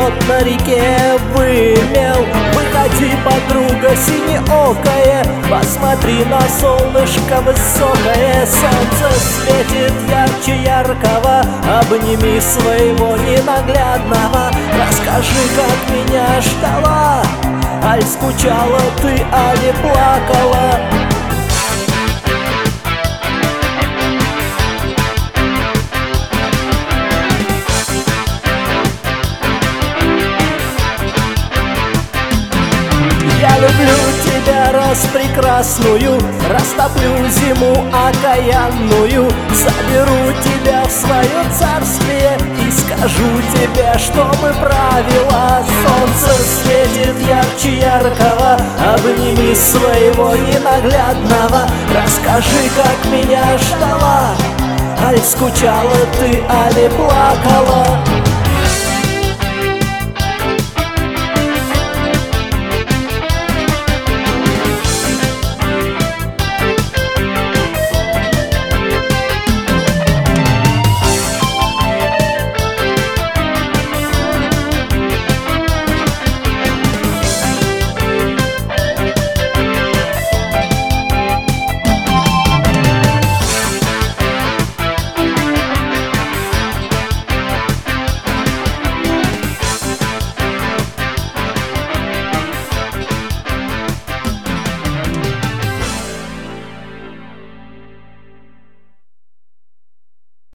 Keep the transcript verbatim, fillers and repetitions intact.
лед на реке вымел. Выходи, подруга синеокая, посмотри на солнышко высокое. Солнце светит ярче яркого, обними своего ненаглядного. Расскажи, как меня ждала, аль скучала ты, али плакала. Я люблю тебя, распрекрасную, растоплю зиму окаянную. Заберу тебя в свое царствие и скажу тебе, чтобы правила. Солнце светит ярче яркого, обними своего ненаглядного. Расскажи, как меня ждала, аль скучала ты, али плакала.